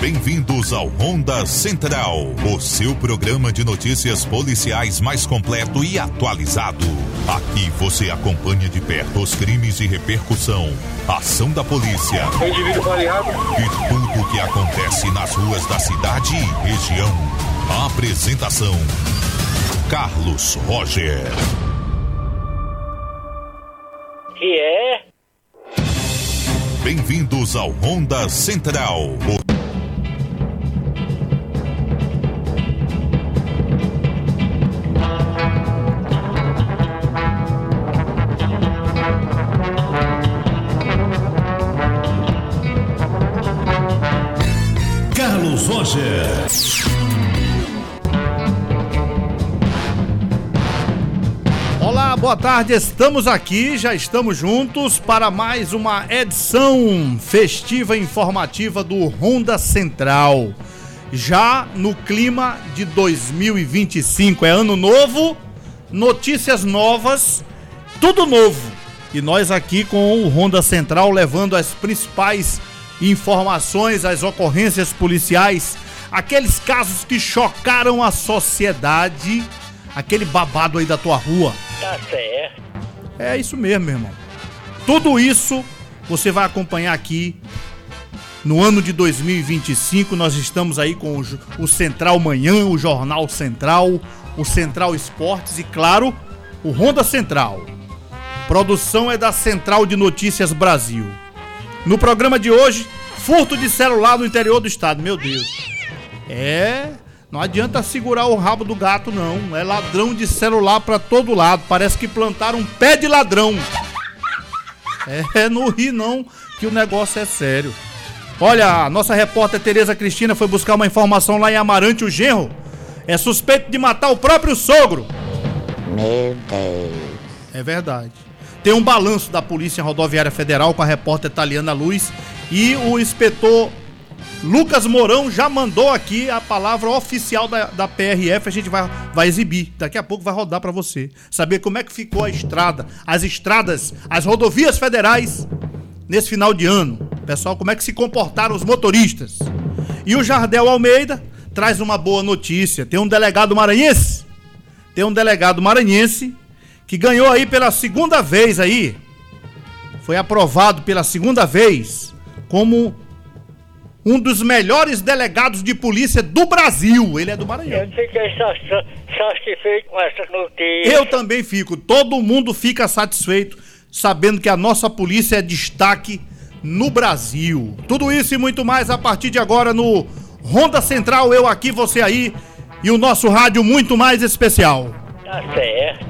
Bem-vindos ao Ronda Central, o seu programa de notícias policiais mais completo e atualizado. Aqui você acompanha de perto os crimes de repercussão, ação da polícia e tudo o que acontece nas ruas da cidade e região. A apresentação: Carlos Roger. Que é? Bem-vindos ao Ronda Central. Carlos Roger. Olá, boa tarde, estamos aqui, já estamos juntos para mais uma edição festiva e informativa do Ronda Central. Já no clima de 2025, é ano novo, notícias novas, tudo novo. E nós aqui com o Ronda Central levando as principais informações, as ocorrências policiais, aqueles casos que chocaram a sociedade, aquele babado aí da tua rua. Tá certo. É isso mesmo, meu irmão. Tudo isso você vai acompanhar aqui no ano de 2025. Nós estamos aí com o Central Manhã, o Jornal Central, o Central Esportes e, claro, o Ronda Central. Produção é da Central de Notícias Brasil. No programa de hoje, furto de celular no interior do estado. Meu Deus. Não adianta segurar o rabo do gato, não. É ladrão de celular pra todo lado. Parece que plantaram um pé de ladrão. Não ri não, que o negócio é sério. Olha, a nossa repórter Tereza Cristina foi buscar uma informação lá em Amarante. O genro é suspeito de matar o próprio sogro. Meu Deus. É verdade. Tem um balanço da Polícia Rodoviária Federal com a repórter Taliana Luz e o inspetor Lucas Mourão já mandou aqui a palavra oficial da PRF. A gente vai exibir, daqui a pouco vai rodar para você saber como é que ficou a estrada, as estradas, as rodovias federais nesse final de ano. Pessoal, como é que se comportaram os motoristas. E o Jardel Almeida traz uma boa notícia. Tem um delegado maranhense que ganhou aí pela segunda vez aí, foi aprovado pela segunda vez como um dos melhores delegados de polícia do Brasil. Ele é do Maranhão. Eu fiquei satisfeito com essa notícia. Eu também fico. Todo mundo fica satisfeito sabendo que a nossa polícia é destaque no Brasil. Tudo isso e muito mais a partir de agora no Ronda Central. Eu aqui, você aí e o nosso rádio muito mais especial. Tá certo.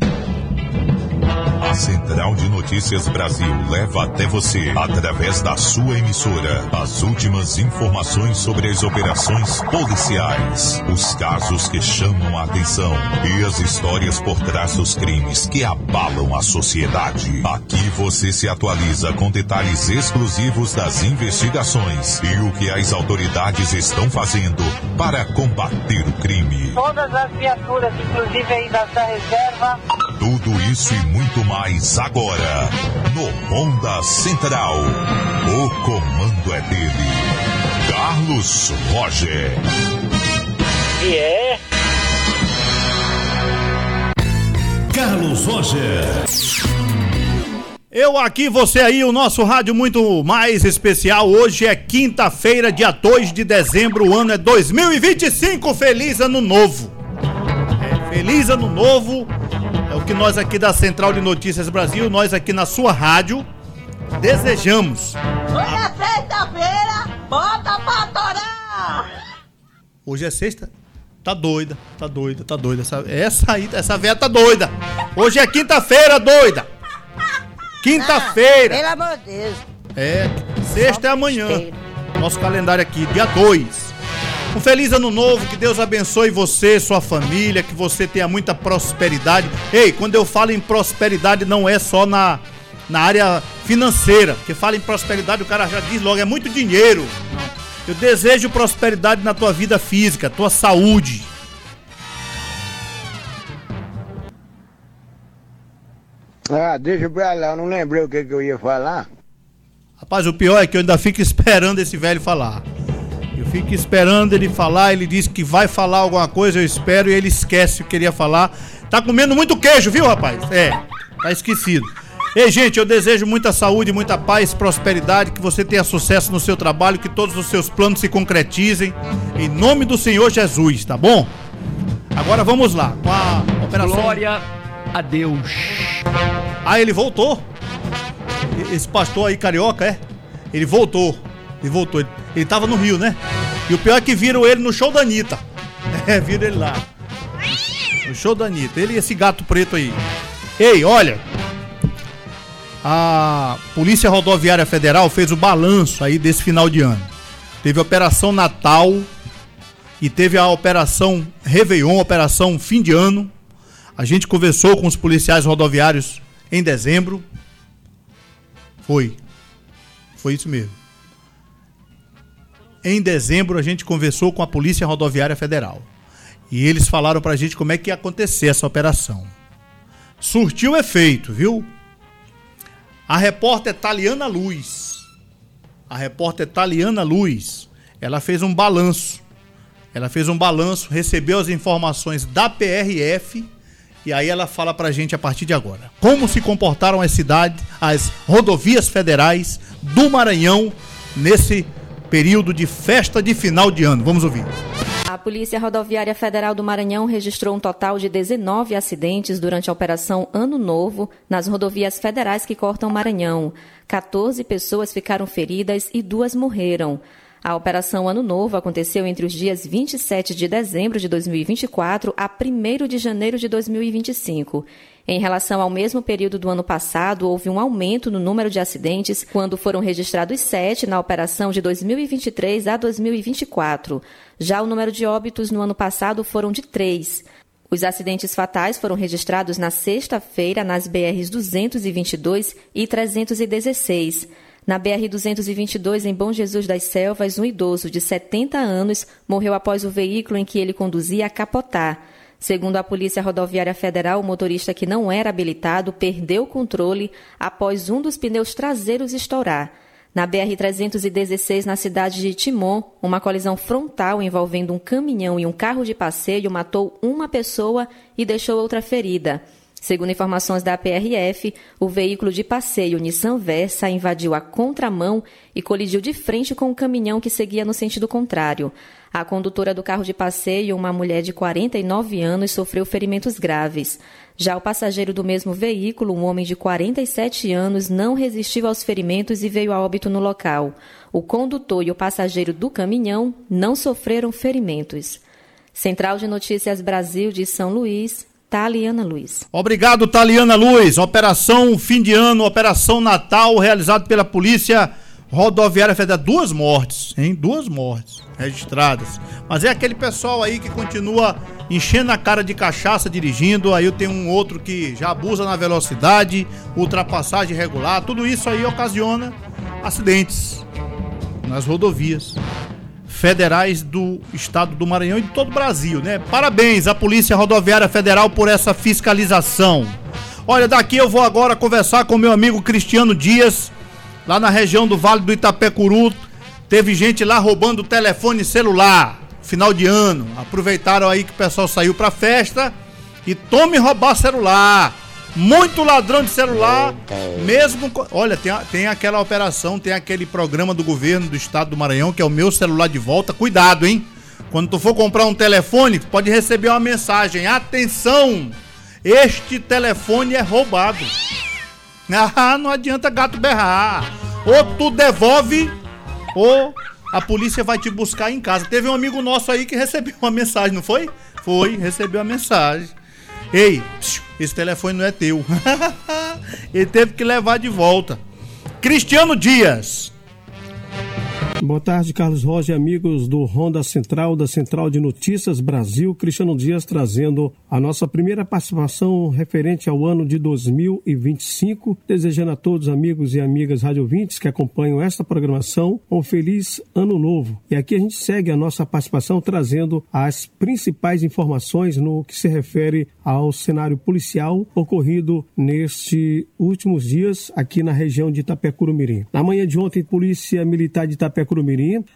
A Central de Notícias Brasil leva até você, através da sua emissora, as últimas informações sobre as operações policiais, os casos que chamam a atenção e as histórias por trás dos crimes que abalam a sociedade. Aqui você se atualiza com detalhes exclusivos das investigações e o que as autoridades estão fazendo para combater o crime. Todas as viaturas, inclusive aí da reserva. Tudo isso e muito mais agora, no Ronda Central. O comando é dele, Carlos Roger. Que é? Carlos Roger. Eu aqui, você aí, o nosso rádio muito mais especial. Hoje é quinta-feira, dia 2 de dezembro, o ano é 2025. Feliz Ano Novo. Feliz Ano Novo. É o que nós aqui da Central de Notícias Brasil, nós aqui na sua rádio, desejamos. Hoje é sexta-feira, bota pra torar! Hoje é sexta? Tá doida. Essa véia tá doida. Hoje é quinta-feira, doida. Quinta-feira. Pelo amor de Deus. Sexta é amanhã. Nosso calendário aqui, dia 2. Um feliz ano novo, que Deus abençoe você, sua família, que você tenha muita prosperidade. Ei, quando eu falo em prosperidade, não é só na área financeira, porque fala em prosperidade, o cara já diz logo, é muito dinheiro. Eu desejo prosperidade na tua vida física, tua saúde. Deixa pra lá, eu não lembrei o que eu ia falar. Rapaz, o pior é que eu ainda fico esperando esse velho falar. fico esperando ele falar, ele disse que vai falar alguma coisa, eu espero, e ele esquece o que queria falar. Tá comendo muito queijo, viu, rapaz? Tá esquecido. Ei, gente, eu desejo muita saúde, muita paz, prosperidade, que você tenha sucesso no seu trabalho, que todos os seus planos se concretizem, em nome do Senhor Jesus, tá bom? Agora vamos lá, com a operação... Glória a Deus. Ah, ele voltou? Esse pastor aí, carioca, Ele voltou. Ele tava no Rio, né? E o pior é que viram ele no show da Anitta. Viram ele lá. No show da Anitta. Ele e esse gato preto aí. Ei, olha... A Polícia Rodoviária Federal fez o balanço aí desse final de ano. Teve a Operação Natal e teve a Operação Réveillon, Operação Fim de Ano. A gente conversou com os policiais rodoviários em dezembro. Foi isso mesmo. Em dezembro a gente conversou com a Polícia Rodoviária Federal. E eles falaram pra gente como é que ia acontecer essa operação. Surtiu efeito, viu? A repórter Taliana Luz, ela fez um balanço, recebeu as informações da PRF e aí ela fala pra gente a partir de agora. Como se comportaram as rodovias federais do Maranhão nesse período de festa de final de ano. Vamos ouvir. A Polícia Rodoviária Federal do Maranhão registrou um total de 19 acidentes durante a Operação Ano Novo nas rodovias federais que cortam o Maranhão. 14 pessoas ficaram feridas e 2 morreram. A Operação Ano Novo aconteceu entre os dias 27 de dezembro de 2024 a 1º de janeiro de 2025. Em relação ao mesmo período do ano passado, houve um aumento no número de acidentes, quando foram registrados 7 na operação de 2023 a 2024. Já o número de óbitos no ano passado foram de 3. Os acidentes fatais foram registrados na sexta-feira nas BRs 222 e 316. Na BR-222, em Bom Jesus das Selvas, um idoso de 70 anos morreu após o veículo em que ele conduzia capotar. Segundo a Polícia Rodoviária Federal, o motorista que não era habilitado perdeu o controle após um dos pneus traseiros estourar. Na BR-316, na cidade de Timon, uma colisão frontal envolvendo um caminhão e um carro de passeio matou uma pessoa e deixou outra ferida. Segundo informações da PRF, o veículo de passeio Nissan Versa invadiu a contramão e colidiu de frente com o caminhão que seguia no sentido contrário. A condutora do carro de passeio, uma mulher de 49 anos, sofreu ferimentos graves. Já o passageiro do mesmo veículo, um homem de 47 anos, não resistiu aos ferimentos e veio a óbito no local. O condutor e o passageiro do caminhão não sofreram ferimentos. Central de Notícias Brasil de São Luís, Taliana Luz. Obrigado, Taliana Luz. Operação Fim de Ano, Operação Natal, realizado pela Polícia Rodoviária Federal. 2 mortes, hein? 2 mortes registradas. Mas é aquele pessoal aí que continua enchendo a cara de cachaça dirigindo. Aí eu tenho um outro que já abusa na velocidade, ultrapassagem irregular. Tudo isso aí ocasiona acidentes nas rodovias federais do estado do Maranhão e de todo o Brasil, né? Parabéns à Polícia Rodoviária Federal por essa fiscalização. Olha, daqui eu vou agora conversar com meu amigo Cristiano Dias, lá na região do Vale do Itapecuru. Teve gente lá roubando telefone celular, final de ano. Aproveitaram aí que o pessoal saiu pra festa e tome roubar celular. Muito ladrão de celular, mesmo... Olha, tem aquela operação, tem aquele programa do governo do estado do Maranhão, que é o Meu Celular de Volta. Cuidado, hein? Quando tu for comprar um telefone, tu pode receber uma mensagem. Atenção! Este telefone é roubado. Ah, não adianta gato berrar. Ou tu devolve, ou a polícia vai te buscar em casa. Teve um amigo nosso aí que recebeu uma mensagem, não foi? Foi, recebeu uma mensagem. Ei, esse telefone não é teu. Ele teve que levar de volta. Cristiano Dias. Boa tarde, Carlos Roger, amigos do Ronda Central, da Central de Notícias Brasil. Cristiano Dias trazendo a nossa primeira participação referente ao ano de 2025. Desejando a todos, amigos e amigas radiovintes que acompanham esta programação, um feliz ano novo. E aqui a gente segue a nossa participação trazendo as principais informações no que se refere ao cenário policial ocorrido nestes últimos dias aqui na região de Itapecuru-Mirim. Na manhã de ontem, Polícia Militar de Itapecuru-Mirim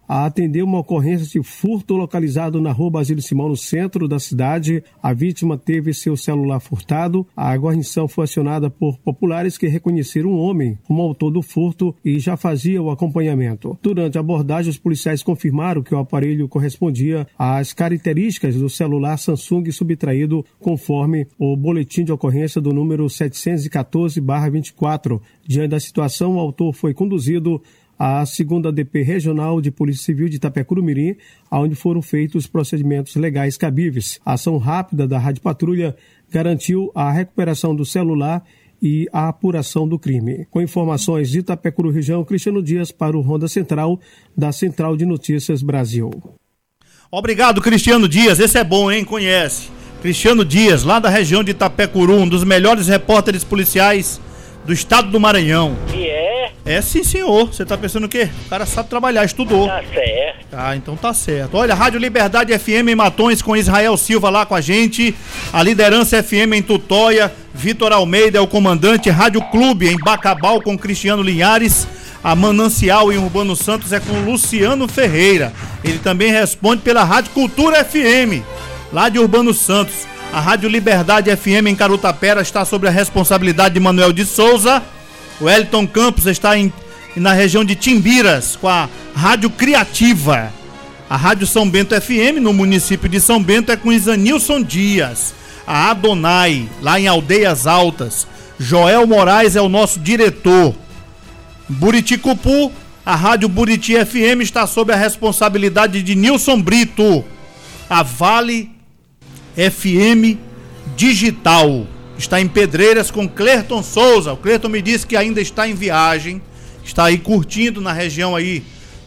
a atender uma ocorrência de furto localizado na rua Basílio Simão, no centro da cidade. A vítima teve seu celular furtado. A guarnição foi acionada por populares que reconheceram um homem como autor do furto e já fazia o acompanhamento. Durante a abordagem, os policiais confirmaram que o aparelho correspondia às características do celular Samsung subtraído conforme o boletim de ocorrência do número 714/24. Diante da situação, o autor foi conduzido à 2ª DP Regional de Polícia Civil de Itapecuru-Mirim, onde foram feitos os procedimentos legais cabíveis. A ação rápida da Rádio Patrulha garantiu a recuperação do celular e a apuração do crime. Com informações de Itapecuru Região, Cristiano Dias para o Ronda Central, da Central de Notícias Brasil. Obrigado, Cristiano Dias. Esse é bom, hein? Conhece. Cristiano Dias, lá da região de Itapecuru, um dos melhores repórteres policiais do estado do Maranhão. E é? É sim, senhor. Você tá pensando o quê? O cara sabe trabalhar, estudou. Tá certo. Ah, então tá certo. Olha, Rádio Liberdade FM em Matões com Israel Silva lá com a gente. A Liderança FM em Tutóia. Vitor Almeida é o comandante. Rádio Clube em Bacabal com Cristiano Linhares. A Manancial em Urbano Santos é com Luciano Ferreira. Ele também responde pela Rádio Cultura FM, lá de Urbano Santos. A Rádio Liberdade FM em Carutapera está sob a responsabilidade de Manuel de Souza. O Wellington Campos está na região de Timbiras com a Rádio Criativa. A Rádio São Bento FM no município de São Bento é com Isanilson Dias. A Adonai, lá em Aldeias Altas. Joel Moraes é o nosso diretor. Buriticupu, a Rádio Buriti FM está sob a responsabilidade de Nilson Brito. A Vale FM Digital está em Pedreiras com Clerton Souza. O Clerton me disse que ainda está em viagem, está aí curtindo na região ali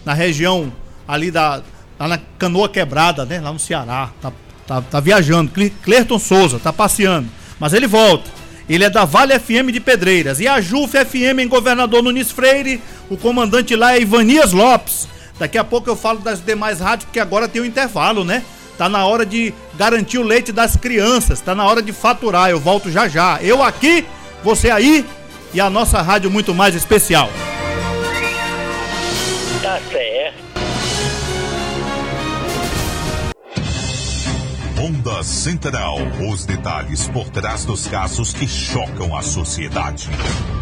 lá na Canoa Quebrada, né? Lá no Ceará. Tá viajando. Clerton Souza, tá passeando. Mas ele volta. Ele é da Vale FM de Pedreiras. E a JUF FM em Governador Nunes Freire. O comandante lá é Ivanias Lopes. Daqui a pouco eu falo das demais rádios, porque agora tem um intervalo, né? Tá na hora de garantir o leite das crianças. Tá na hora de faturar. Eu volto já já. Eu aqui, você aí e a nossa rádio muito mais especial. Tá certo. Ronda Central. Os detalhes por trás dos casos que chocam a sociedade.